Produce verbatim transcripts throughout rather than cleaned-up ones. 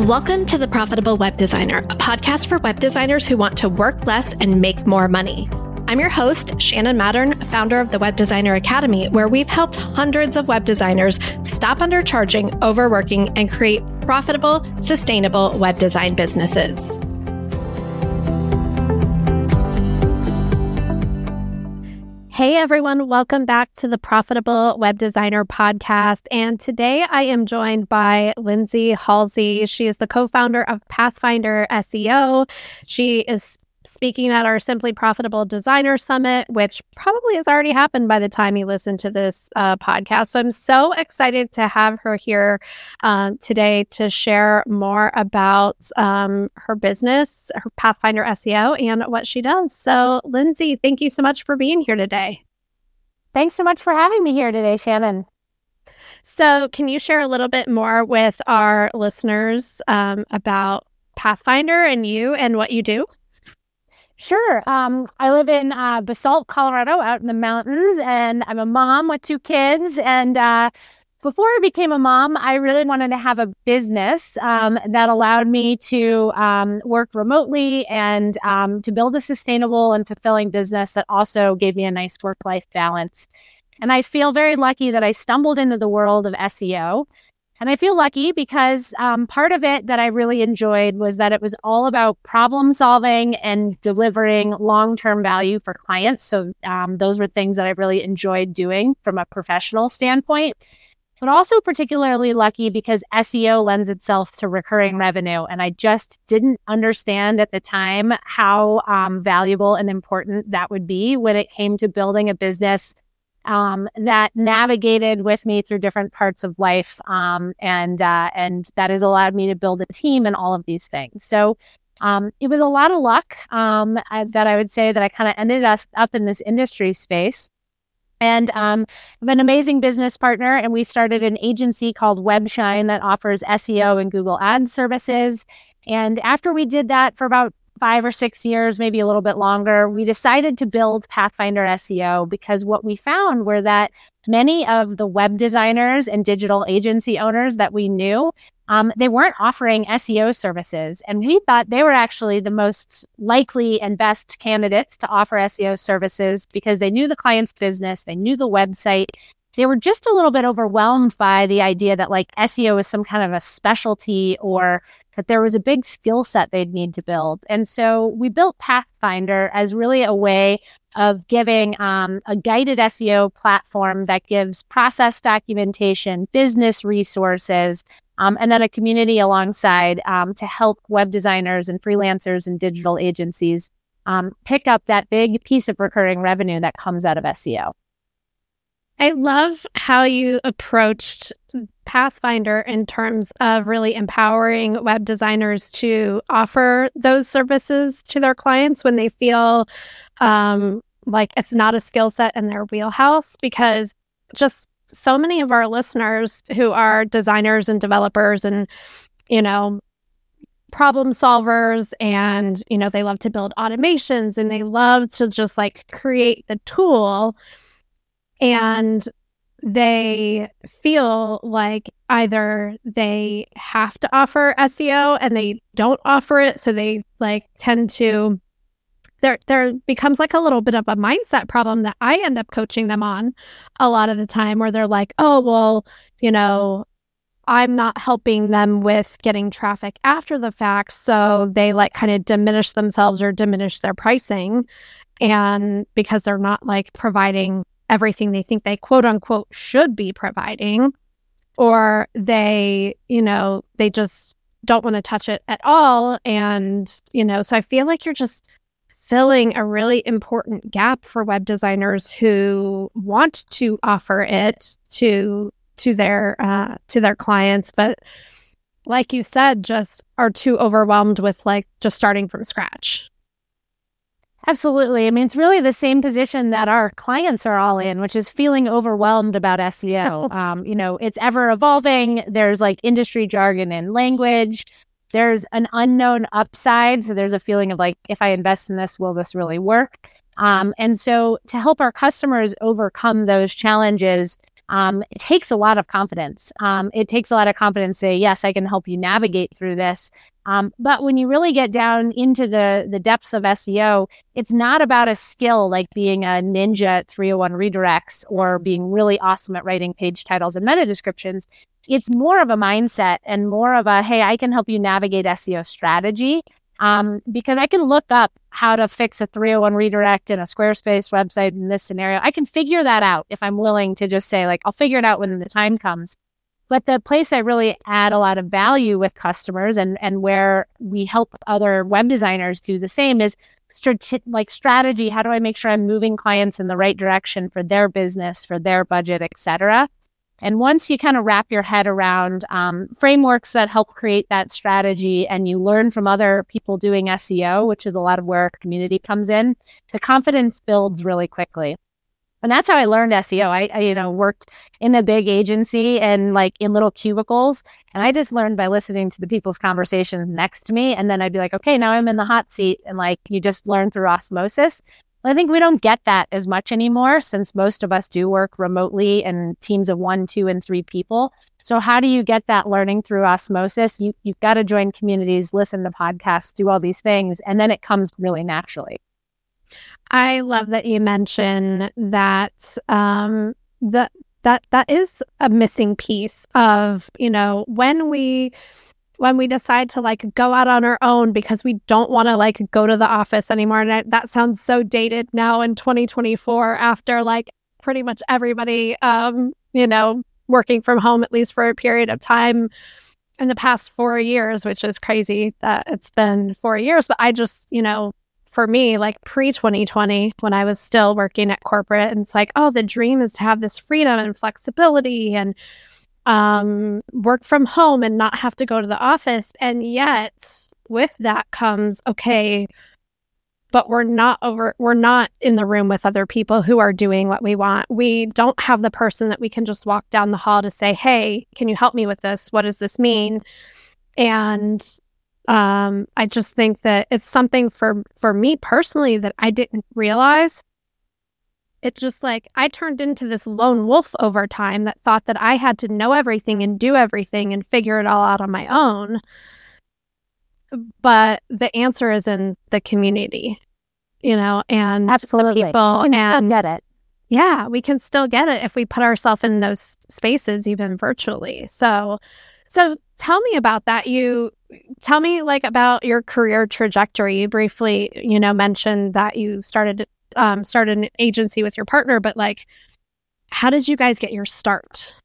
Welcome to The Profitable Web Designer, a podcast for web designers who want to work less and make more money. I'm your host, Shannon Mattern, founder of the Web Designer Academy, where we've helped hundreds of web designers stop undercharging, overworking, and create profitable, sustainable web design businesses. Hey everyone, welcome back to the Profitable Web Designer podcast. And today I am joined by Lindsay Halsey. She is the co-founder of Pathfinder S E O. She is speaking at our Simply Profitable Designer Summit, which probably has already happened by the time you listen to this uh, podcast. So I'm so excited to have her here um, today to share more about um, her business, her Pathfinder S E O, and what she does. So Lindsay, thank you so much for being here today. Thanks so much for having me here today, Shannon. So can you share a little bit more with our listeners um, about Pathfinder and you and what you do? Sure. Um, I live in uh, Basalt, Colorado, out in the mountains, and I'm a mom with two kids. And uh, before I became a mom, I really wanted to have a business um, that allowed me to um, work remotely and um, to build a sustainable and fulfilling business that also gave me a nice work-life balance. And I feel very lucky that I stumbled into the world of S E O. And I feel lucky because um, part of it that I really enjoyed was that it was all about problem solving and delivering long-term value for clients. So um, those were things that I really enjoyed doing from a professional standpoint, but also particularly lucky because S E O lends itself to recurring revenue. And I just didn't understand at the time how um, valuable and important that would be when it came to building a business Um, that navigated with me through different parts of life, um, and uh, and that has allowed me to build a team and all of these things. So um, it was a lot of luck um, I, that I would say that I kind of ended us up in this industry space. And um, I have an amazing business partner, and we started an agency called Webshine that offers S E O and Google Ads services. And after we did that for about five or six years, maybe a little bit longer, we decided to build Pathfinder S E O because what we found were that many of the web designers and digital agency owners that we knew, um, they weren't offering S E O services. And we thought they were actually the most likely and best candidates to offer S E O services because they knew the client's business, they knew the website. They were just a little bit overwhelmed by the idea that like S E O was some kind of a specialty or that there was a big skill set they'd need to build. And so we built Pathfinder as really a way of giving um, a guided S E O platform that gives process documentation, business resources, um, and then a community alongside um, to help web designers and freelancers and digital agencies um, pick up that big piece of recurring revenue that comes out of S E O. I love how you approached Pathfinder in terms of really empowering web designers to offer those services to their clients when they feel um, like it's not a skill set in their wheelhouse, because just so many of our listeners who are designers and developers and, you know, problem solvers, and, you know, they love to build automations and they love to just like create the tool. And they feel like either they have to offer S E O and they don't offer it. So they like tend to, there, there becomes like a little bit of a mindset problem that I end up coaching them on a lot of the time, where they're like, oh, well, you know, I'm not helping them with getting traffic after the fact. So they like kind of diminish themselves or diminish their pricing. And because they're not like providing everything they think they quote unquote should be providing, or they, you know, they just don't want to touch it at all. And, you know, so I feel like you're just filling a really important gap for web designers who want to offer it to to their uh, to their clients, but like you said, just are too overwhelmed with like just starting from scratch. Absolutely. I mean, it's really the same position that our clients are all in, which is feeling overwhelmed about S E O. um, you know, it's ever evolving. There's like industry jargon and language. There's an unknown upside. So there's a feeling of like, if I invest in this, will this really work? Um, and so to help our customers overcome those challenges, Um, it takes a lot of confidence. Um, it takes a lot of confidence to say, yes, I can help you navigate through this. Um, but when you really get down into the, the depths of S E O, it's not about a skill like being a ninja at three oh one redirects or being really awesome at writing page titles and meta descriptions. It's more of a mindset and more of a, hey, I can help you navigate S E O strategy. Um, because I can look up how to fix a three oh one redirect in a Squarespace website in this scenario. I can figure that out if I'm willing to just say, like, I'll figure it out when the time comes. But the place I really add a lot of value with customers and, and where we help other web designers do the same is strate- like strategy. How do I make sure I'm moving clients in the right direction for their business, for their budget, et cetera? And once you kind of wrap your head around um, frameworks that help create that strategy and you learn from other people doing S E O, which is a lot of where community comes in, the confidence builds really quickly. And that's how I learned S E O. I, I, you know, worked in a big agency and like in little cubicles. And I just learned by listening to the people's conversations next to me. And then I'd be like, okay, now I'm in the hot seat. And like, you just learn through osmosis. I think we don't get that as much anymore since most of us do work remotely in teams of one, two, and three people. So how do you get that learning through osmosis? You, you've got to join communities, listen to podcasts, do all these things, and then it comes really naturally. I love that you mention that um, that that that is a missing piece of, you know, when we when we decide to like go out on our own because we don't want to like go to the office anymore. And I, that sounds so dated now in twenty twenty-four after like pretty much everybody, um, you know, working from home, at least for a period of time in the past four years, which is crazy that it's been four years. But I just, you know, for me, like pre twenty twenty, when I was still working at corporate, and it's like, oh, the dream is to have this freedom and flexibility and um, work from home and not have to go to the office. And yet with that comes, okay, but we're not over, we're not in the room with other people who are doing what we want. We don't have the person that we can just walk down the hall to say, hey, can you help me with this? What does this mean? And um, I just think that it's something for, for me personally that I didn't realize. It's just like I turned into this lone wolf over time that thought that I had to know everything and do everything and figure it all out on my own. But the answer is in the community, you know, and absolutely the people. We can and still get it. Yeah, we can still get it if we put ourselves in those spaces, even virtually. So, so tell me about that. You tell me like about your career trajectory. You briefly, you know, mentioned that you started um, started an agency with your partner, but like, how did you guys get your start?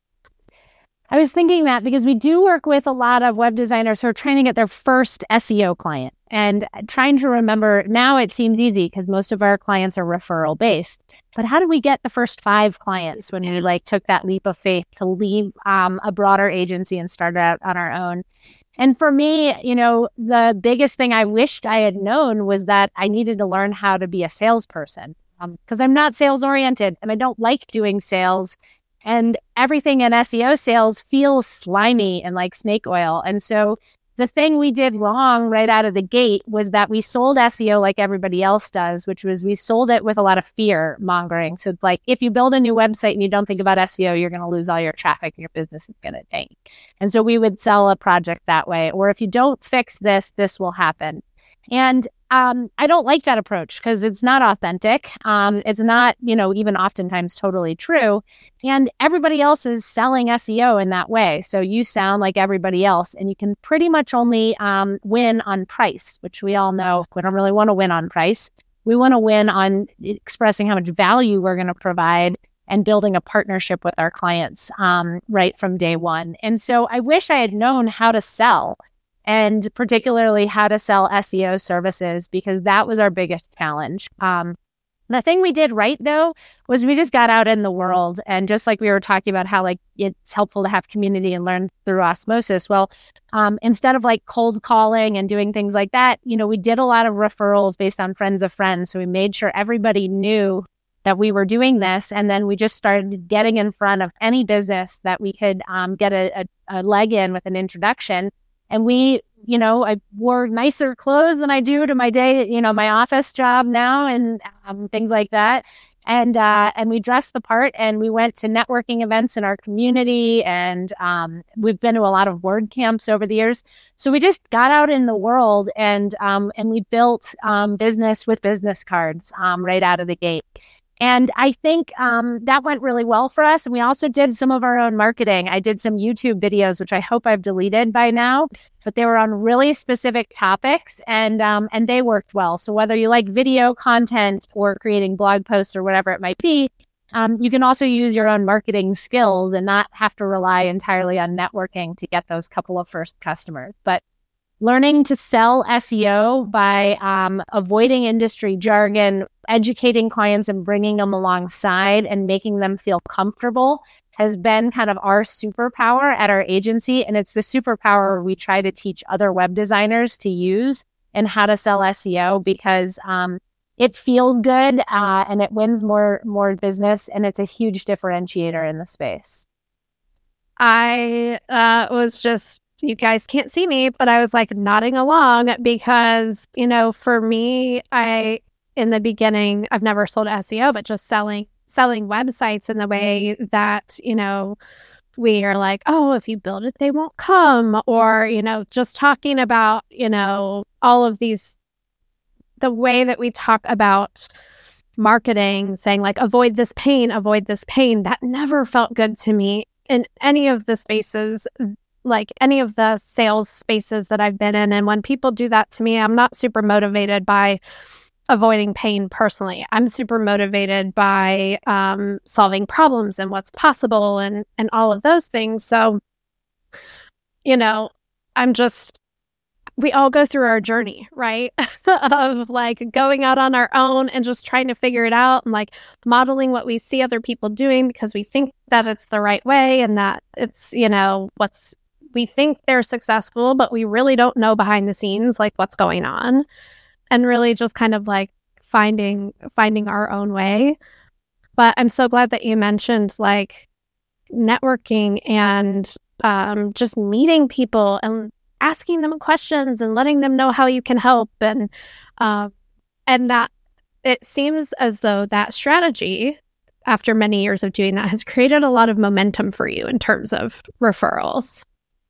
I was thinking that because we do work with a lot of web designers who are trying to get their first S E O client and trying to remember, now it seems easy because most of our clients are referral based, but how did we get the first five clients when we like took that leap of faith to leave um, a broader agency and start out on our own? And for me, you know, the biggest thing I wished I had known was that I needed to learn how to be a salesperson because um, I'm not sales oriented and I don't like doing sales. And everything in S E O sales feels slimy and like snake oil. And so the thing we did wrong right out of the gate was that we sold S E O like everybody else does, which was we sold it with a lot of fear mongering. So like if you build a new website and you don't think about S E O, you're going to lose all your traffic and your business is going to tank. And so we would sell a project that way. Or if you don't fix this, this will happen. And um, I don't like that approach because it's not authentic. Um, it's not, you know, even oftentimes totally true. And everybody else is selling S E O in that way. So you sound like everybody else and you can pretty much only um, win on price, which we all know we don't really want to win on price. We want to win on expressing how much value we're going to provide and building a partnership with our clients um, right from day one. And so I wish I had known how to sell, and particularly how to sell S E O services, because that was our biggest challenge. Um, the thing we did right, though, was we just got out in the world. And just like we were talking about how like it's helpful to have community and learn through osmosis. Well, um, instead of like cold calling and doing things like that, you know, we did a lot of referrals based on friends of friends. So we made sure everybody knew that we were doing this. And then we just started getting in front of any business that we could um, get a, a, a leg in with an introduction. And we, you know, I wore nicer clothes than I do to my day, you know, my office job now and um, things like that. And uh, and we dressed the part, and we went to networking events in our community, and um, we've been to a lot of word camps over the years. So we just got out in the world, and um, and we built um, business with business cards um, right out of the gate. And I think um, that went really well for us. And we also did some of our own marketing. I did some YouTube videos, which I hope I've deleted by now, but they were on really specific topics, and um, and they worked well. So whether you like video content or creating blog posts or whatever it might be, um, you can also use your own marketing skills and not have to rely entirely on networking to get those couple of first customers. But learning to sell S E O by um, avoiding industry jargon, educating clients and bringing them alongside and making them feel comfortable has been kind of our superpower at our agency. And it's the superpower we try to teach other web designers to use and how to sell S E O, because um, it feels good uh, and it wins more, more business. And it's a huge differentiator in the space. I uh, was just, you guys can't see me, but I was like nodding along because, you know, for me, I, in the beginning, I've never sold S E O, but just selling, selling websites in the way that, you know, we are like, oh, if you build it, they won't come. Or, you know, just talking about, you know, all of these, the way that we talk about marketing, saying like, avoid this pain, avoid this pain, that never felt good to me in any of the spaces, like any of the sales spaces that I've been in. And when people do that to me, I'm not super motivated by avoiding pain personally. I'm super motivated by um, solving problems and what's possible and, and all of those things. So, you know, I'm just, we all go through our journey, right? Of like going out on our own and just trying to figure it out and like modeling what we see other people doing because we think that it's the right way and that it's, you know, what's, we think they're successful, but we really don't know behind the scenes, like what's going on, and really just kind of like finding, finding our own way. But I'm so glad that you mentioned like networking and um, just meeting people and asking them questions and letting them know how you can help. And, uh, and that it seems as though that strategy, after many years of doing that, has created a lot of momentum for you in terms of referrals.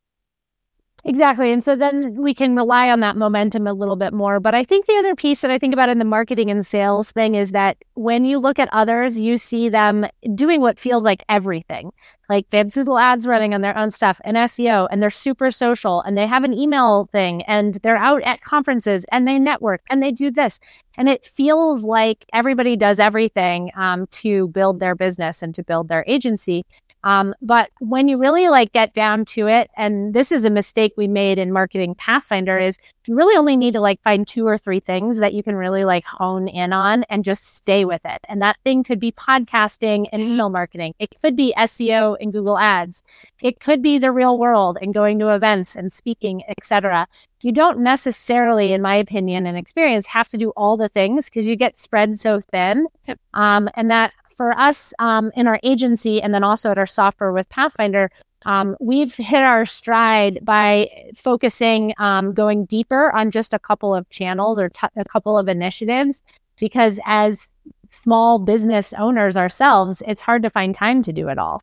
Exactly. And so then we can rely on that momentum a little bit more. But I think the other piece that I think about in the marketing and sales thing is that when you look at others, you see them doing what feels like everything. Like they have Google ads running on their own stuff and S E O, and they're super social, and they have an email thing, and they're out at conferences, and they network, and they do this. And it feels like everybody does everything um, to build their business and to build their agency. Um, but when you really like get down to it, and this is a mistake we made in Marketing Pathfinder, is you really only need to like find two or three things that you can really like hone in on and just stay with it. And that thing could be podcasting and email marketing. It could be S E O and Google ads. It could be the real world and going to events and speaking, et cetera. You don't necessarily, in my opinion and experience, have to do all the things because you get spread so thin. Yep. Um, and that for us um, in our agency and then also at our software with Pathfinder, um, we've hit our stride by focusing, um, going deeper on just a couple of channels or t- a couple of initiatives, because as small business owners ourselves, it's hard to find time to do it all.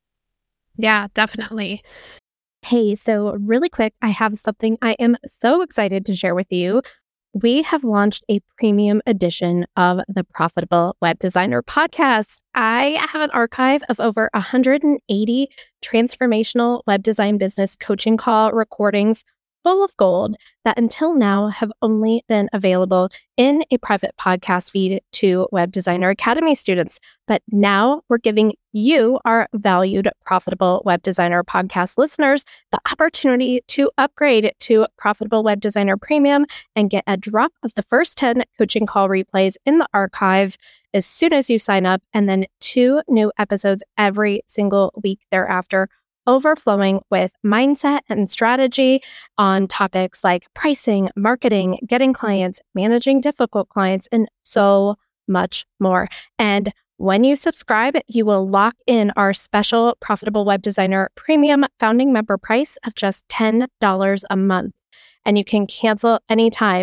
Yeah, definitely. Hey, so really quick, I have something I am so excited to share with you. We have launched a premium edition of the Profitable Web Designer podcast. I have an archive of over one hundred eighty transformational web design business coaching call recordings full of gold that until now have only been available in a private podcast feed to Web Designer Academy students. But now we're giving you, our valued Profitable Web Designer podcast listeners, the opportunity to upgrade to Profitable Web Designer Premium and get a drop of the first ten coaching call replays in the archive as soon as you sign up, and then two new episodes every single week thereafter, overflowing with mindset and strategy on topics like pricing, marketing, getting clients, managing difficult clients, and so much more. And when you subscribe, you will lock in our special Profitable Web Designer Premium founding member price of just ten dollars a month. And you can cancel anytime.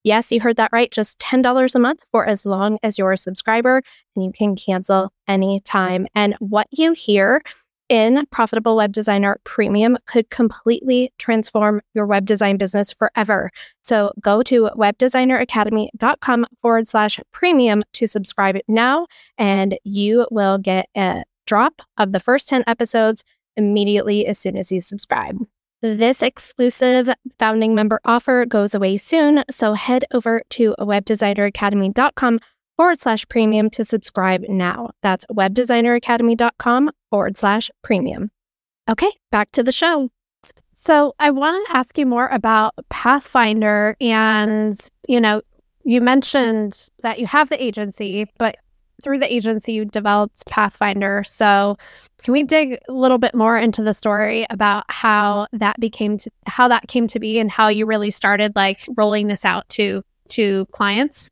Yes, you heard that right. Just ten dollars a month for as long as you're a subscriber, and you can cancel anytime. And what you hear in Profitable Web Designer Premium could completely transform your web design business forever. So go to webdesigneracademy.com forward slash premium to subscribe now, and you will get a drop of the first ten episodes immediately as soon as you subscribe. This exclusive founding member offer goes away soon, so head over to webdesigneracademy.com forward slash premium to subscribe now. That's webdesigneracademy.com forward slash premium. Okay, back to the show. So I want to ask you more about Pathfinder. And, you know, you mentioned that you have the agency, but through the agency, you developed Pathfinder. So can we dig a little bit more into the story about how that became, to, how that came to be and how you really started like rolling this out to, to clients?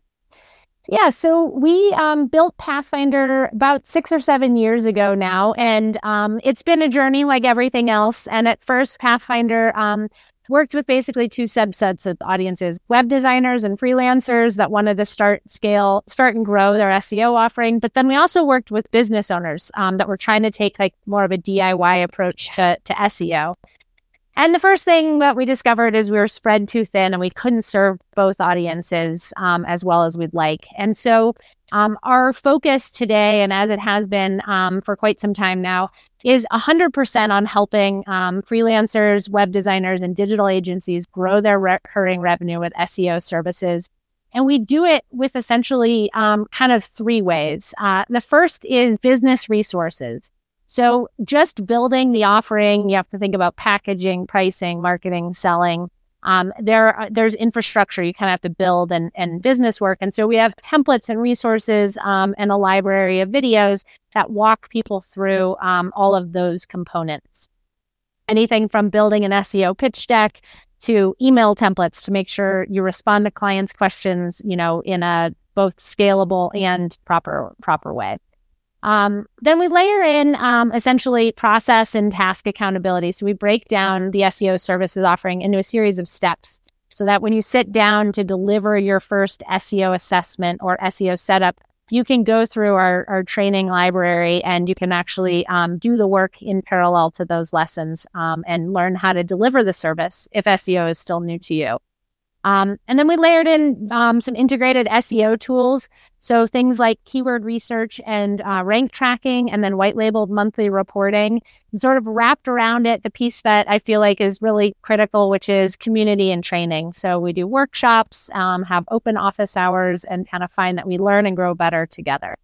Yeah, so we um, built Pathfinder about six or seven years ago now, and um, it's been a journey like everything else. And at first, Pathfinder um, worked with basically two subsets of audiences: web designers and freelancers that wanted to start, scale, start and grow their S E O offering. But then we also worked with business owners um, that were trying to take like more of a D I Y approach to, to S E O. And the first thing that we discovered is we were spread too thin and we couldn't serve both audiences um, as well as we'd like. And so um, our focus today, and as it has been um, for quite some time now, is one hundred percent on helping um, freelancers, web designers, and digital agencies grow their recurring revenue with S E O services. And we do it with essentially um, kind of three ways. Uh, the first is business resources. So just building the offering, you have to think about packaging, pricing, marketing, selling. Um, there, are, there's infrastructure you kind of have to build and, and business work. And so we have templates and resources um, and a library of videos that walk people through um, all of those components. Anything from building an S E O pitch deck to email templates to make sure you respond to clients' questions, you know, in a both scalable and proper proper way. Um, then we layer in um, essentially process and task accountability. So we break down the S E O services offering into a series of steps so that when you sit down to deliver your first S E O assessment or S E O setup, you can go through our, our training library and you can actually um, do the work in parallel to those lessons um, and learn how to deliver the service if S E O is still new to you. Um, and then we layered in um, some integrated S E O tools. So things like keyword research and uh, rank tracking, and then white labeled monthly reporting, and sort of wrapped around it the piece that I feel like is really critical, which is community and training. So we do workshops, um, have open office hours, and kind of find that we learn and grow better together.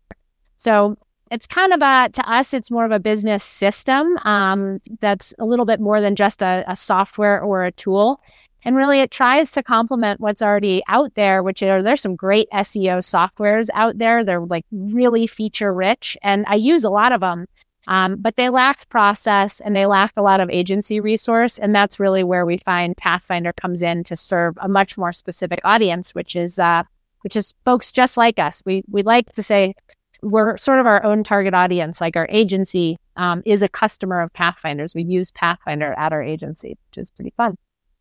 So it's kind of a, to us, it's more of a business system um, that's a little bit more than just a, a software or a tool. And really, it tries to complement what's already out there, which are, there's some great S E O softwares out there. They're like really feature rich, and I use a lot of them, um, but they lack process and they lack a lot of agency resource. And that's really where we find Pathfinder comes in to serve a much more specific audience, which is uh, which is folks just like us. We we like to say we're sort of our own target audience. Like our agency um, is a customer of Pathfinder's. We use Pathfinder at our agency, which is pretty fun.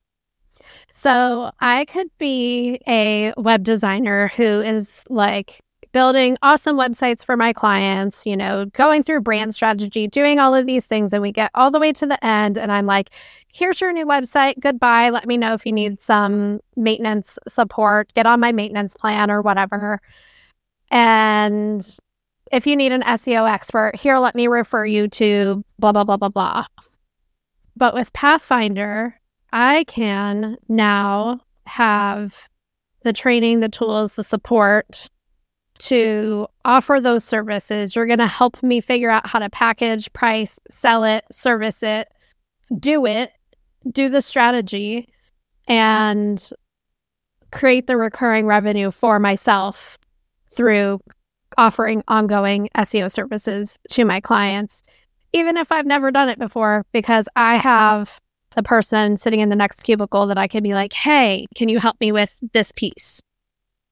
So I could be a web designer who is like building awesome websites for my clients, you know, going through brand strategy, doing all of these things. And we get all the way to the end and I'm like, here's your new website. Goodbye. Let me know if you need some maintenance support. Get on my maintenance plan or whatever. And if you need an S E O expert, here, let me refer you to blah, blah, blah, blah, blah. But with Pathfinder, I can now have the training, the tools, the support to offer those services. You're going to help me figure out how to package, price, sell it, service it, do it, do the strategy, and create the recurring revenue for myself through offering ongoing S E O services to my clients, even if I've never done it before, because I have the person sitting in the next cubicle that I can be like, hey, can you help me with this piece?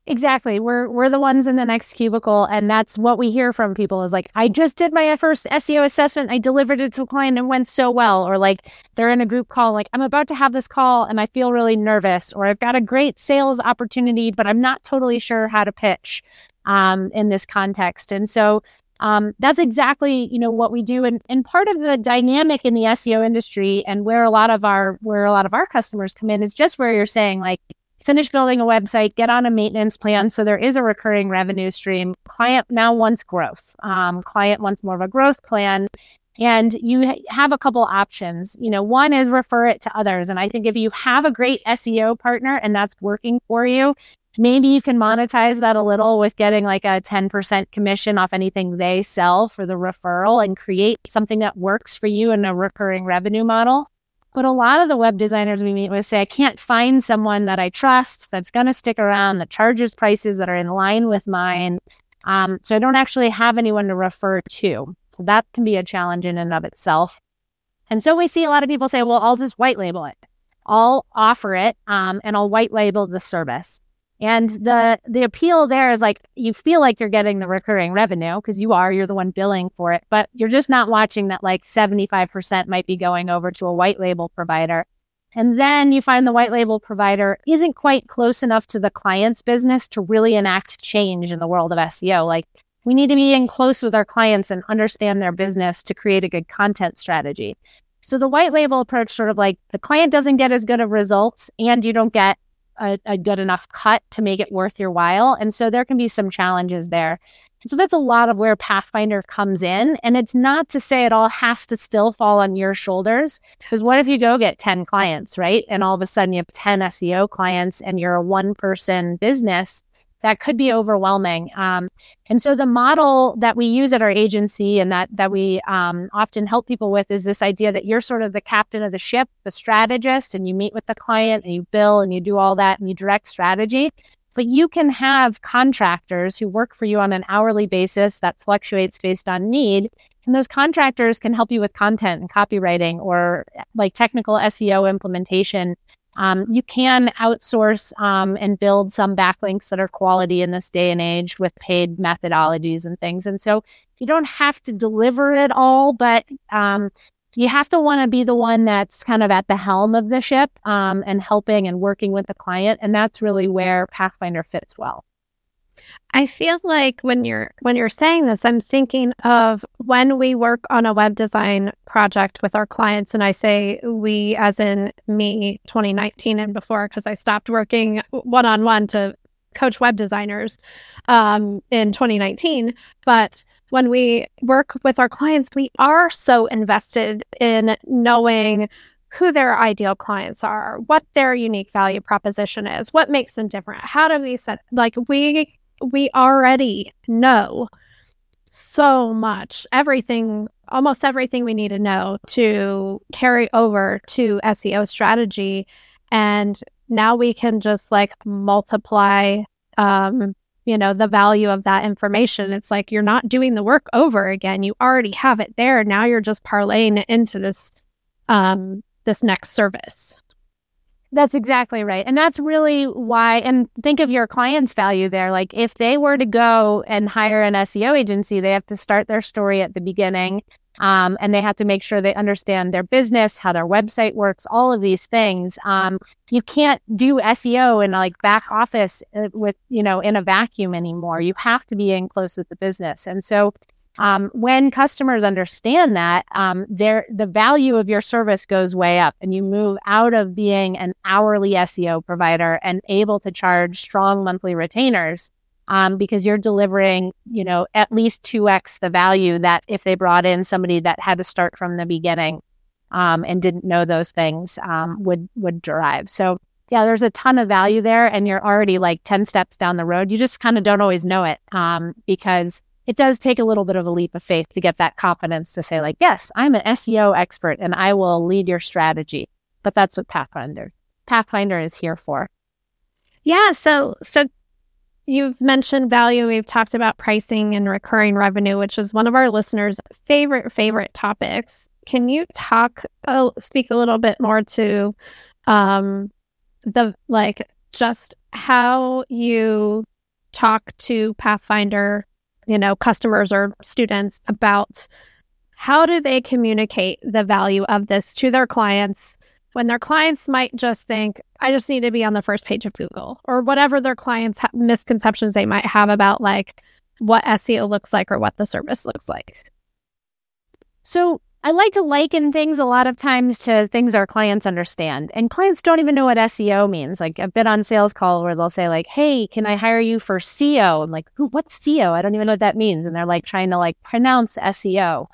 Exactly. We're we're the ones in the next cubicle, and that's what we hear from people is like, I just did my first S E O assessment. I delivered it to the client and it went so well. Or like they're in a group call, like I'm about to have this call and I feel really nervous, or I've got a great sales opportunity, but I'm not totally sure how to pitch um, in this context. And so um, that's exactly, you know, what we do. And, and part of the dynamic in the S E O industry and where a lot of our where a lot of our customers come in is just where you're saying like, finish building a website, get on a maintenance plan. So there is a recurring revenue stream. Client now wants growth. Um, client wants more of a growth plan. And you ha- have a couple options. You know, one is refer it to others. And I think if you have a great S E O partner and that's working for you, maybe you can monetize that a little with getting like a ten percent commission off anything they sell for the referral and create something that works for you in a recurring revenue model. But a lot of the web designers we meet with say, I can't find someone that I trust that's going to stick around, that charges prices that are in line with mine. Um, so I don't actually have anyone to refer to. So that can be a challenge in and of itself. And so we see a lot of people say, well, I'll just white label it. I'll offer it um, and I'll white label the service. And the the appeal there is like, you feel like you're getting the recurring revenue because you are, you're the one billing for it, but you're just not watching that like seventy-five percent might be going over to a white label provider. And then you find the white label provider isn't quite close enough to the client's business to really enact change in the world of S E O. Like we need to be in close with our clients and understand their business to create a good content strategy. So the white label approach sort of like the client doesn't get as good of results and you don't get A, a good enough cut to make it worth your while. And so there can be some challenges there. So that's a lot of where Pathfinder comes in. And it's not to say it all has to still fall on your shoulders. Because what if you go get ten clients, right? And all of a sudden you have ten S E O clients and you're a one person business? That could be overwhelming. Um, and so the model that we use at our agency and that that we um, often help people with is this idea that you're sort of the captain of the ship, the strategist, and you meet with the client and you bill and you do all that and you direct strategy. But you can have contractors who work for you on an hourly basis that fluctuates based on need. And those contractors can help you with content and copywriting or like technical S E O implementation. Um, you can outsource um, and build some backlinks that are quality in this day and age with paid methodologies and things. And so you don't have to deliver it all, but um, you have to want to be the one that's kind of at the helm of the ship um, and helping and working with the client. And that's really where Pathfinder fits well. I feel like when you're when you're saying this, I'm thinking of when we work on a web design project with our clients, and I say we as in me, twenty nineteen and before, because I stopped working one-on-one to coach web designers um, in twenty nineteen. But when we work with our clients, we are so invested in knowing who their ideal clients are, what their unique value proposition is, what makes them different. How do we set, like we we already know so much, everything, almost everything we need to know to carry over to S E O strategy. And now we can just like multiply, um, you know, the value of that information. It's like, you're not doing the work over again. You already have it there. Now you're just parlaying it into this, um, this next service. That's exactly right. And that's really why, and think of your client's value there. Like if they were to go and hire an S E O agency, they have to start their story at the beginning. Um, and they have to make sure they understand their business, how their website works, all of these things. Um, you can't do S E O in like back office with, you know, in a vacuum anymore. You have to be in close with the business. And so Um, when customers understand that, um, their the value of your service goes way up, and you move out of being an hourly S E O provider and able to charge strong monthly retainers um, because you're delivering, you know, at least two x the value that if they brought in somebody that had to start from the beginning um, and didn't know those things um, would would derive. So yeah, there's a ton of value there, and you're already like ten steps down the road. You just kind of don't always know it um, because it does take a little bit of a leap of faith to get that confidence to say like, yes, I'm an S E O expert and I will lead your strategy. But that's what Pathfinder, Pathfinder is here for. Yeah. So, so you've mentioned value. We've talked about pricing and recurring revenue, which is one of our listeners' favorite, favorite topics. Can you talk, uh, speak a little bit more to um, the, like, just how you talk to Pathfinder, you know, customers or students about how do they communicate the value of this to their clients when their clients might just think, I just need to be on the first page of Google, or whatever their clients' ha- misconceptions they might have about like what S E O looks like or what the service looks like. So I like to liken things a lot of times to things our clients understand. And clients don't even know what S E O means. Like I've been on sales call where they'll say like, hey, can I hire you for S E O? I'm like, who, what's S E O? I don't even know what that means. And they're like trying to like pronounce S E O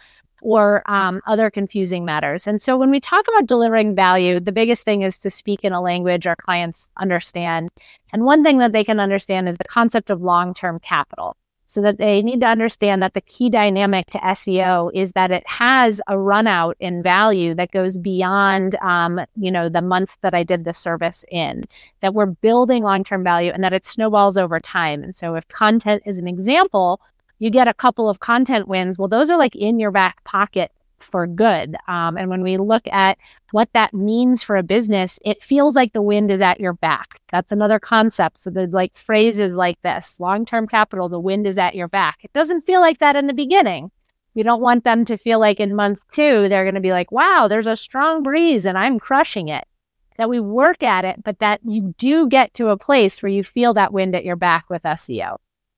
or um, other confusing matters. And so when we talk about delivering value, the biggest thing is to speak in a language our clients understand. And one thing that they can understand is the concept of long-term capital. So that they need to understand that the key dynamic to S E O is that it has a run out in value that goes beyond, um, you know, the month that I did the service in, that we're building long-term value and that it snowballs over time. And so if content is an example, you get a couple of content wins. Well, those are like in your back pocket for good. Um, and when we look at what that means for a business, it feels like the wind is at your back. That's another concept. So the like phrases like this, long-term capital, the wind is at your back. It doesn't feel like that in the beginning. We don't want them to feel like in month two, they're going to be like, wow, there's a strong breeze and I'm crushing it. That we work at it, but that you do get to a place where you feel that wind at your back with S E O.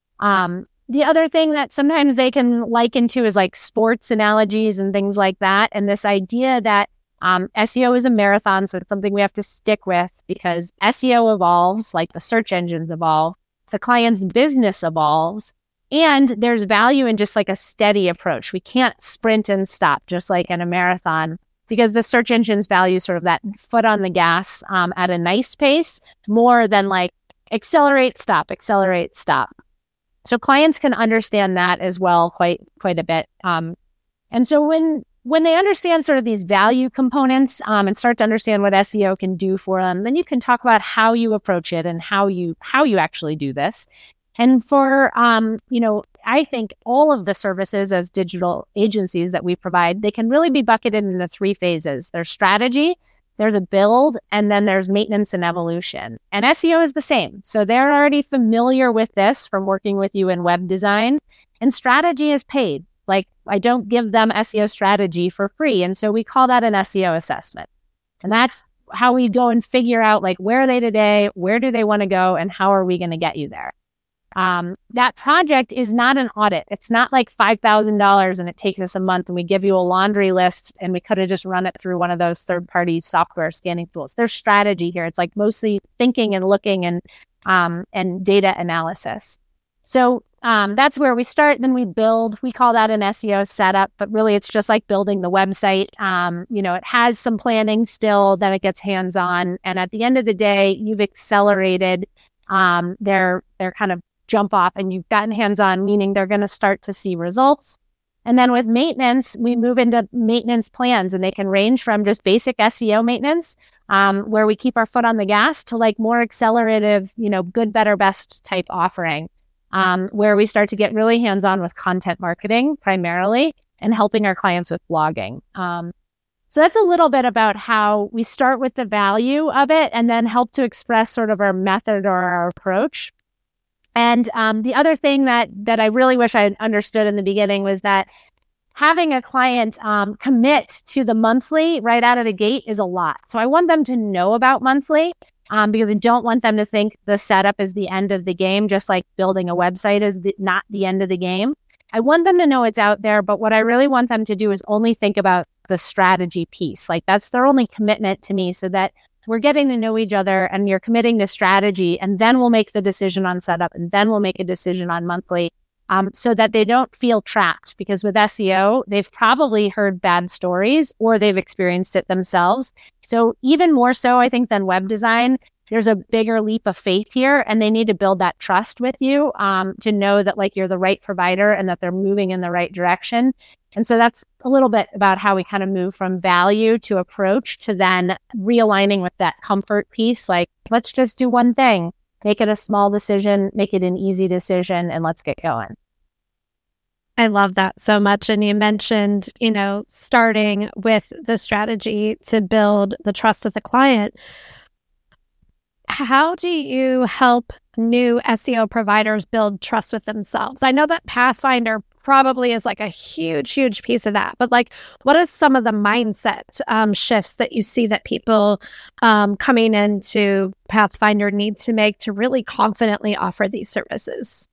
Um, The other thing that sometimes they can liken to is like sports analogies and things like that. And this idea that um, S E O is a marathon, so it's something we have to stick with because S E O evolves, like the search engines evolve, the client's business evolves, and there's value in just like a steady approach. We can't sprint and stop just like in a marathon because the search engines value sort of that foot on the gas um, at a nice pace more than like accelerate, stop, accelerate, stop. So clients can understand that as well quite quite a bit. Um, and so when when they understand sort of these value components um, and start to understand what S E O can do for them, then you can talk about how you approach it and how you how you actually do this. And for, um, you know, I think all of the services as digital agencies that we provide, they can really be bucketed into three phases. There's strategy, there's a build, and then there's maintenance and evolution. And S E O is the same. So they're already familiar with this from working with you in web design. And strategy is paid. Like I don't give them S E O strategy for free. And so we call that an S E O assessment. And that's how we go and figure out like where are they today, where do they want to go, and how are we going to get you there? Um, that project is not an audit. It's not like five thousand dollars and it takes us a month and we give you a laundry list and we could have just run it through one of those third-party software scanning tools. There's strategy here. It's like mostly thinking and looking and um, and data analysis. So um, that's where we start. Then we build. We call that an S E O setup, but really it's just like building the website. Um, you know, it has some planning still, then it gets hands-on. And at the end of the day, you've accelerated um, their their kind of jump off and you've gotten hands-on, meaning they're going to start to see results. And then with maintenance, we move into maintenance plans and they can range from just basic S E O maintenance, um, where we keep our foot on the gas to like more accelerative, you know, good, better, best type offering, um, where we start to get really hands-on with content marketing primarily and helping our clients with blogging. Um, so that's a little bit about how we start with the value of it and then help to express sort of our method or our approach. And um, the other thing that that I really wish I had understood in the beginning was that having a client um, commit to the monthly right out of the gate is a lot. So I want them to know about monthly um, because I don't want them to think the setup is the end of the game, just like building a website is the, not the end of the game. I want them to know it's out there, but what I really want them to do is only think about the strategy piece. Like that's their only commitment to me so that we're getting to know each other and you're committing to strategy and then we'll make the decision on setup and then we'll make a decision on monthly um, so that they don't feel trapped because with S E O, they've probably heard bad stories or they've experienced it themselves. So even more so, I think, than web design, there's a bigger leap of faith here and they need to build that trust with you um, to know that like you're the right provider and that they're moving in the right direction. And so that's a little bit about how we kind of move from value to approach to then realigning with that comfort piece. Like, let's just do one thing, make it a small decision, make it an easy decision, and let's get going. I love that so much. And you mentioned, you know, starting with the strategy to build the trust with the client. how do you help new S E O providers build trust with themselves? I know that Pathfinder probably is like a huge, huge piece of that, but like, what are some of the mindset um, shifts that you see that people um, coming into Pathfinder need to make to really confidently offer these services?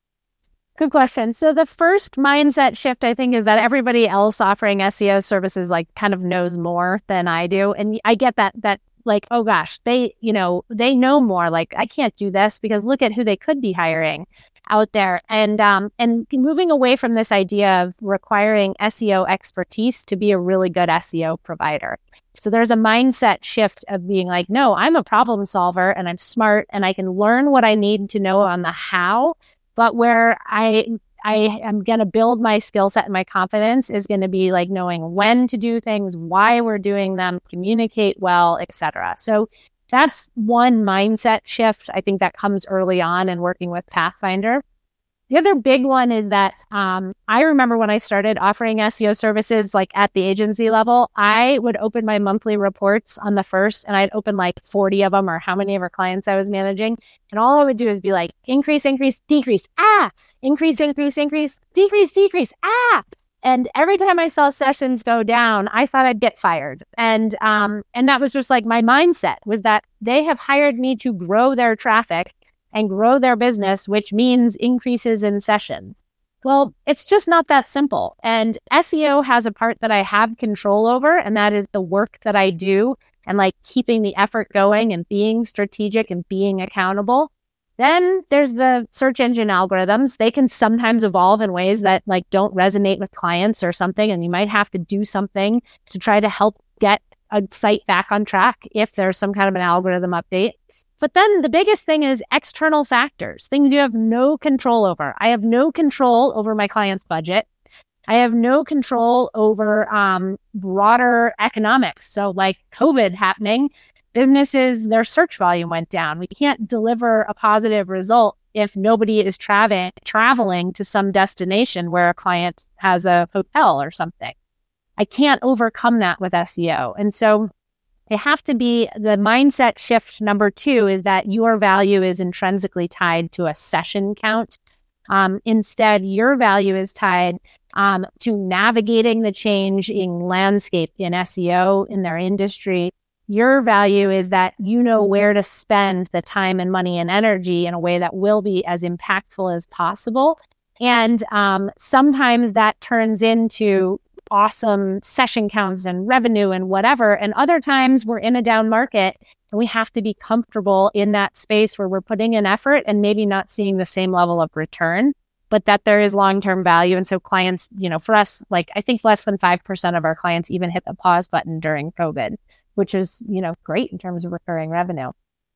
Good question. So the first mindset shift, I think, is that everybody else offering S E O services like kind of knows more than I do. And I get that, that like, oh gosh, they, you know, they know more. Like, I can't do this because look at who they could be hiring out there. And, um, and moving away from this idea of requiring S E O expertise to be a really good S E O provider. So there's a mindset shift of being like, no, I'm a problem solver and I'm smart and I can learn what I need to know on the how, but where I, I am going to build my skill set and my confidence is going to be like knowing when to do things, why we're doing them, communicate well, et cetera. So that's one mindset shift. I think that comes early on in working with Pathfinder. The other big one is that um, I remember when I started offering S E O services, like at the agency level, I would open my monthly reports on the first and I'd open like forty of them or how many of our clients I was managing. And all I would do is be like, increase, increase, decrease, ah, increase, increase, increase, decrease, decrease, ah. And every time I saw sessions go down, I thought I'd get fired. And um, and that was just like my mindset was that they have hired me to grow their traffic and grow their business, which means increases in sessions. Well, it's just not that simple. And S E O has a part that I have control over, and that is the work that I do and like keeping the effort going and being strategic and being accountable. Then there's the search engine algorithms. They can sometimes evolve in ways that like don't resonate with clients or something. And you might have to do something to try to help get a site back on track if there's some kind of an algorithm update. But then the biggest thing is external factors, things you have no control over. I have no control over my client's budget. I have no control over um, broader economics. So like COVID happening, businesses, their search volume went down. We can't deliver a positive result if nobody is traveling traveling to some destination where a client has a hotel or something. I can't overcome that with S E O. And so they have to be, the mindset shift number two is that your value is intrinsically tied to a session count. Um, instead, your value is tied um, to navigating the changing landscape in S E O in their industry. Your value is that you know where to spend the time and money and energy in a way that will be as impactful as possible. And um, sometimes that turns into awesome session counts and revenue and whatever. And other times we're in a down market and we have to be comfortable in that space where we're putting in effort and maybe not seeing the same level of return, but that there is long-term value. And so clients, you know, for us, like I think less than five percent of our clients even hit the pause button during COVID, which is, you know, great in terms of recurring revenue.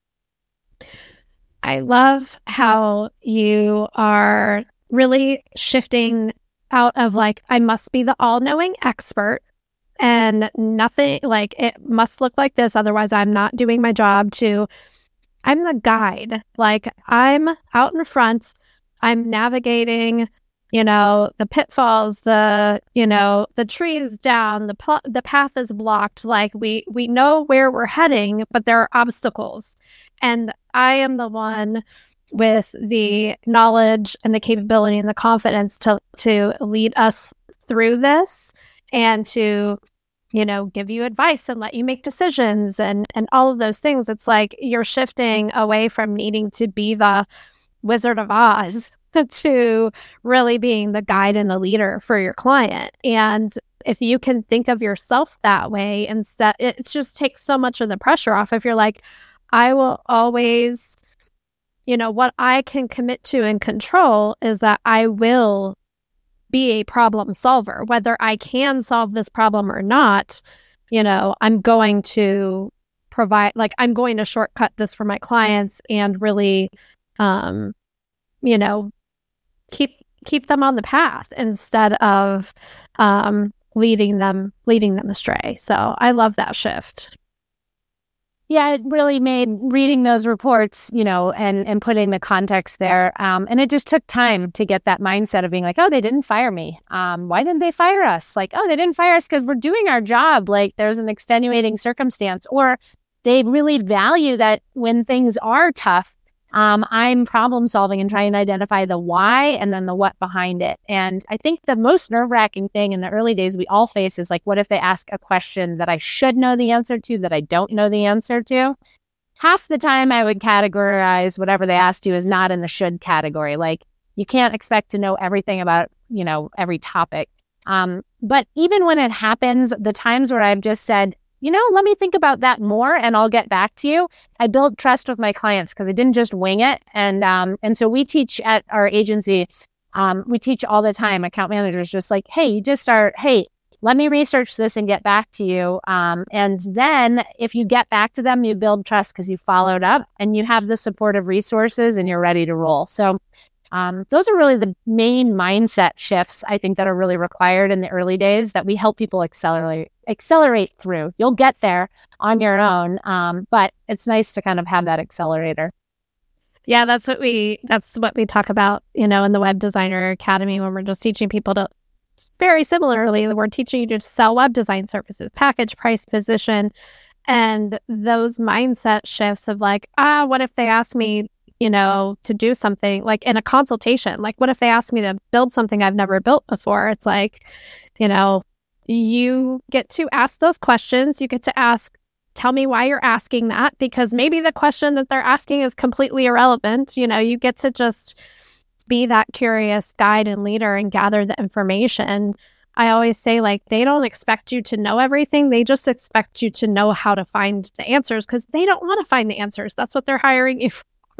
I love how you are really shifting out of like, I must be the all-knowing expert and nothing, like it must look like this, otherwise I'm not doing my job, to I'm the guide. Like I'm out in front, I'm navigating, you know, the pitfalls, the, you know, the tree is down, the pl- the path is blocked. Like we we know where we're heading, but there are obstacles. And I am the one with the knowledge and the capability and the confidence to to lead us through this and to, you know, give you advice and let you make decisions and and all of those things. It's like you're shifting away from needing to be the Wizard of Oz to really being the guide and the leader for your client. And if you can think of yourself that way, instead, it just takes so much of the pressure off. If you're like, I will always, you know, what I can commit to and control is that I will be a problem solver, whether I can solve this problem or not. You know, I'm going to provide, like, I'm going to shortcut this for my clients and really, um, you know, keep keep them on the path instead of um, leading them leading them astray. So I love that shift. Yeah, it really made reading those reports, you know, and, and putting the context there. Um, and it just took time to get that mindset of being like, oh, they didn't fire me. Um, why didn't they fire us? Like, oh, they didn't fire us because we're doing our job. Like there's an extenuating circumstance, or they really value that when things are tough, um, I'm problem solving and trying to identify the why and then the what behind it. And I think the most nerve wracking thing in the early days we all face is like, what if they ask a question that I should know the answer to, that I don't know the answer to? Half the time I would categorize whatever they asked you as not in the should category. Like, you can't expect to know everything about, you know, every topic. Um, but even when it happens, the times where I've just said, you know, let me think about that more and I'll get back to you, I build trust with my clients because I didn't just wing it. And um, and so we teach at our agency, um, we teach all the time, account managers just like, hey, you just start, hey, let me research this and get back to you. Um, and then if you get back to them, you build trust because you followed up and you have the supportive resources and you're ready to roll. So um, those are really the main mindset shifts I think that are really required in the early days that we help people accelerate accelerate through. You'll get there on your own, um, but it's nice to kind of have that accelerator. Yeah, that's what we that's what we talk about, you know, in the Web Designer Academy when we're just teaching people to. Very similarly, we're teaching you to sell web design services, package, price, position, and those mindset shifts of like, ah, what if they ask me, you know, to do something like in a consultation? Like, what if they ask me to build something I've never built before? It's like, you know, you get to ask those questions. You get to ask, tell me why you're asking that, because maybe the question that they're asking is completely irrelevant. You know, you get to just be that curious guide and leader and gather the information. I always say, like, they don't expect you to know everything. They just expect you to know how to find the answers because they don't want to find the answers. That's what they're hiring you for.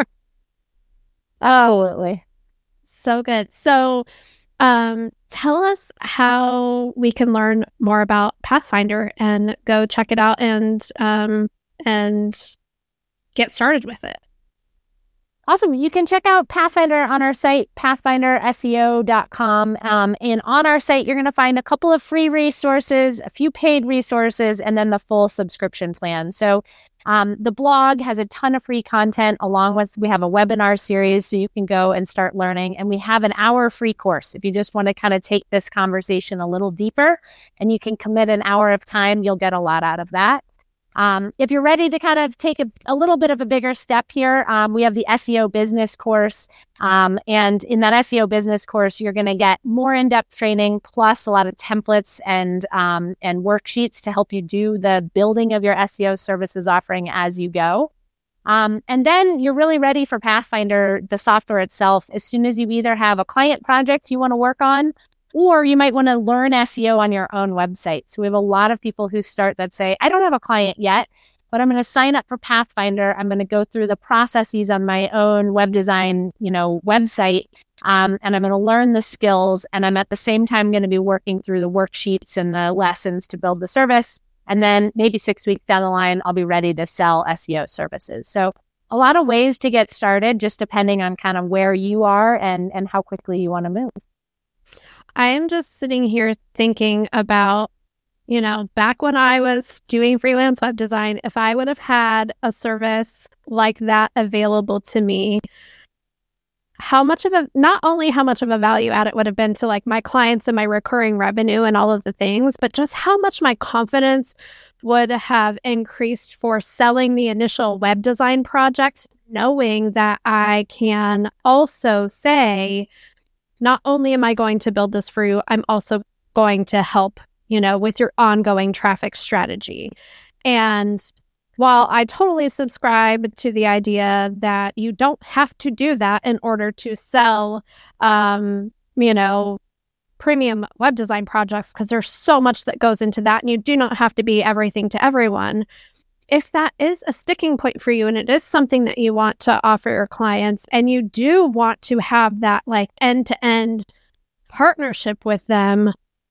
Absolutely. So good. So um, tell us how we can learn more about Pathfinder and go check it out and um, and get started with it. Awesome. You can check out Pathfinder on our site, pathfinder S E O dot com. Um, and on our site, you're going to find a couple of free resources, a few paid resources, and then the full subscription plan. So um, the blog has a ton of free content along with, we have a webinar series so you can go and start learning. And we have an hour free course. If you just want to kind of take this conversation a little deeper and you can commit an hour of time, you'll get a lot out of that. Um, if you're ready to kind of take a, a little bit of a bigger step here, um, we have the S E O business course. Um, and in that S E O business course, you're going to get more in-depth training plus a lot of templates and um, and worksheets to help you do the building of your S E O services offering as you go. Um, and then you're really ready for Pathfinder, the software itself, as soon as you either have a client project you want to work on, or you might want to learn S E O on your own website. So we have a lot of people who start that say, I don't have a client yet, but I'm going to sign up for Pathfinder. I'm going to go through the processes on my own web design, you know, website, um, and I'm going to learn the skills. And I'm at the same time going to be working through the worksheets and the lessons to build the service. And then maybe six weeks down the line, I'll be ready to sell S E O services. So a lot of ways to get started, just depending on kind of where you are and, and how quickly you want to move. I am just sitting here thinking about, you know, back when I was doing freelance web design, if I would have had a service like that available to me, how much of a, not only how much of a value add it would have been to like my clients and my recurring revenue and all of the things, but just how much my confidence would have increased for selling the initial web design project, knowing that I can also say, not only am I going to build this for you, I'm also going to help, you know, with your ongoing traffic strategy. And while I totally subscribe to the idea that you don't have to do that in order to sell, um, you know, premium web design projects, because there's so much that goes into that, and you do not have to be everything to everyone. If that is a sticking point for you and it is something that you want to offer your clients and you do want to have that like end-to-end partnership with them,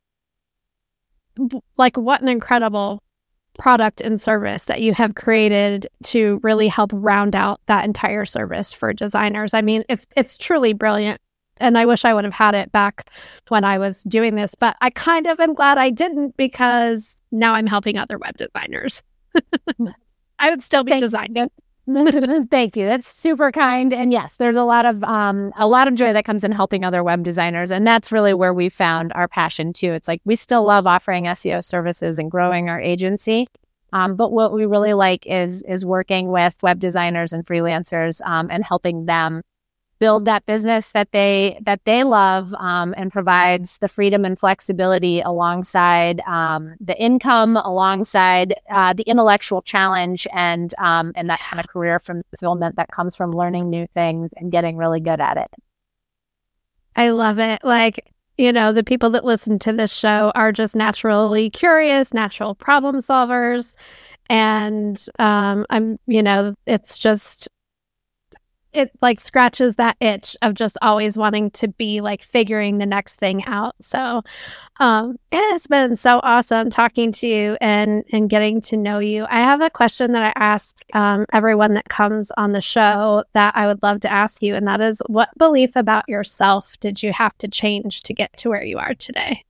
like what an incredible product and service that you have created to really help round out that entire service for designers. I mean, it's it's truly brilliant. And I wish I would have had it back when I was doing this, but I kind of am glad I didn't because now I'm helping other web designers. I would still be Thank designing it. Thank you. That's super kind. And yes, there's a lot of um, a lot of joy that comes in helping other web designers. And that's really where we found our passion too. It's like we still love offering S E O services and growing our agency. Um, but what we really like is is working with web designers and freelancers um, and helping them build that business that they that they love um, and provides the freedom and flexibility alongside um, the income, alongside uh, the intellectual challenge, and um, and that kind of career from fulfillment that comes from learning new things and getting really good at it. I love it. Like, you know, the people that listen to this show are just naturally curious, natural problem solvers. And um, I'm, you know, it's just, it like scratches that itch of just always wanting to be like figuring the next thing out. So um, it's been so awesome talking to you and, and getting to know you. I have a question that I ask um, everyone that comes on the show that I would love to ask you. And that is, what belief about yourself did you have to change to get to where you are today?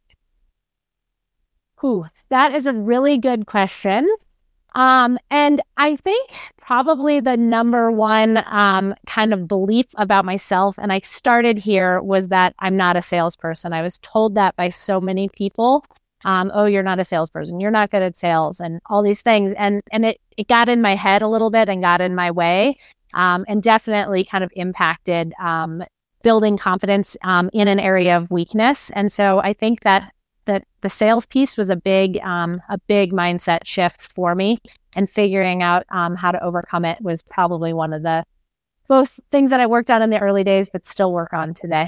Ooh, that is a really good question. Um, and I think probably the number one um, kind of belief about myself, and I started here, was that I'm not a salesperson. I was told that by so many people. Um, oh, you're not a salesperson. You're not good at sales and all these things. And and it, it got in my head a little bit and got in my way um, and definitely kind of impacted um, building confidence um, in an area of weakness. And so I think that that the sales piece was a big, um, a big mindset shift for me, and figuring out um, how to overcome it was probably one of the both things that I worked on in the early days, but still work on today.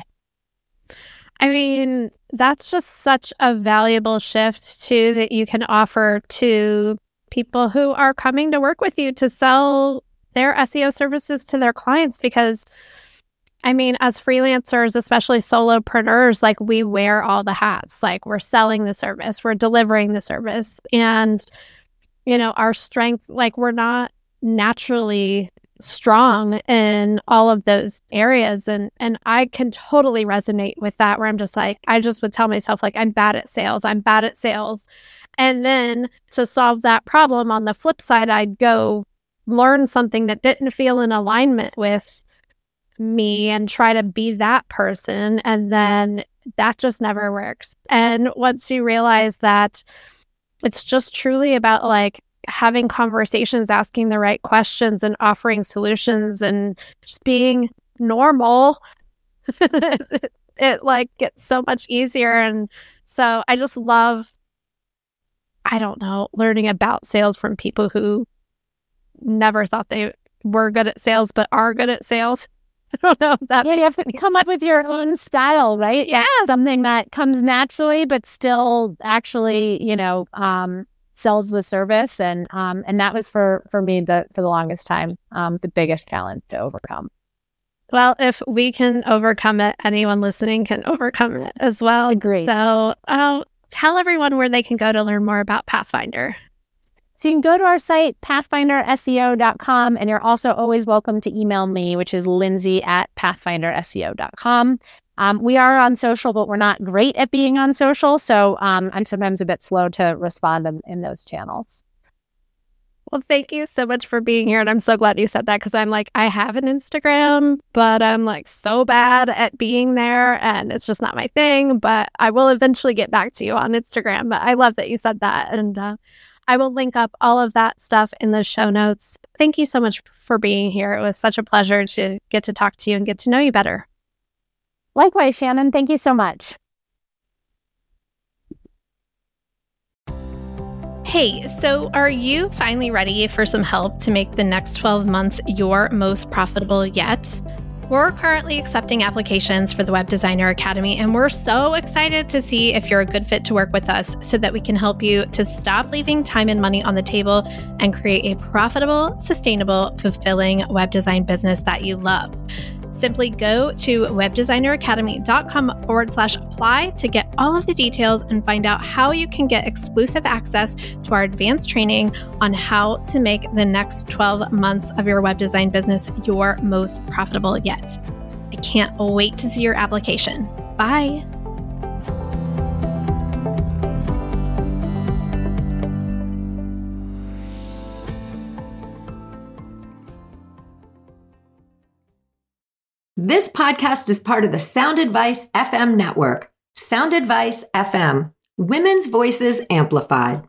I mean, that's just such a valuable shift too that you can offer to people who are coming to work with you to sell their S E O services to their clients, because I mean, as freelancers, especially solopreneurs, like we wear all the hats. Like we're selling the service, we're delivering the service. And, you know, our strength, like we're not naturally strong in all of those areas. And and I can totally resonate with that, where I'm just like, I just would tell myself, like, I'm bad at sales. I'm bad at sales. And then to solve that problem, on the flip side, I'd go learn something that didn't feel in alignment with me and try to be that person, and then that just never works. And once you realize that it's just truly about like having conversations, asking the right questions, and offering solutions, and just being normal, it, it like gets so much easier. And so I just love, I don't know, learning about sales from people who never thought they were good at sales but are good at sales. I don't know if that. Yeah, you have to come up with your own style, right? Yeah. Something that comes naturally, but still actually, you know, um, sells the service. And um, and that was for, for me, the for the longest time, um, the biggest challenge to overcome. Well, if we can overcome it, anyone listening can overcome it as well. Agreed. So uh, tell everyone where they can go to learn more about Pathfinder. So you can go to our site, pathfinder S E O dot com, and you're also always welcome to email me, which is lindsay at pathfinder S E O dot com. Um, we are on social, but we're not great at being on social, so um, I'm sometimes a bit slow to respond in, in those channels. Well, thank you so much for being here, and I'm so glad you said that, because I'm like, I have an Instagram, but I'm like so bad at being there, and it's just not my thing, but I will eventually get back to you on Instagram. But I love that you said that, and uh, I will link up all of that stuff in the show notes. Thank you so much for being here. It was such a pleasure to get to talk to you and get to know you better. Likewise, Shannon. Thank you so much. Hey, so are you finally ready for some help to make the next twelve months your most profitable yet? We're currently accepting applications for the Web Designer Academy, and we're so excited to see if you're a good fit to work with us so that we can help you to stop leaving time and money on the table and create a profitable, sustainable, fulfilling web design business that you love. Simply go to webdesigneracademy.com forward slash apply to get all of the details and find out how you can get exclusive access to our advanced training on how to make the next twelve months of your web design business your most profitable yet. I can't wait to see your application. Bye. This podcast is part of the Sound Advice F M network. Sound Advice F M, women's voices amplified.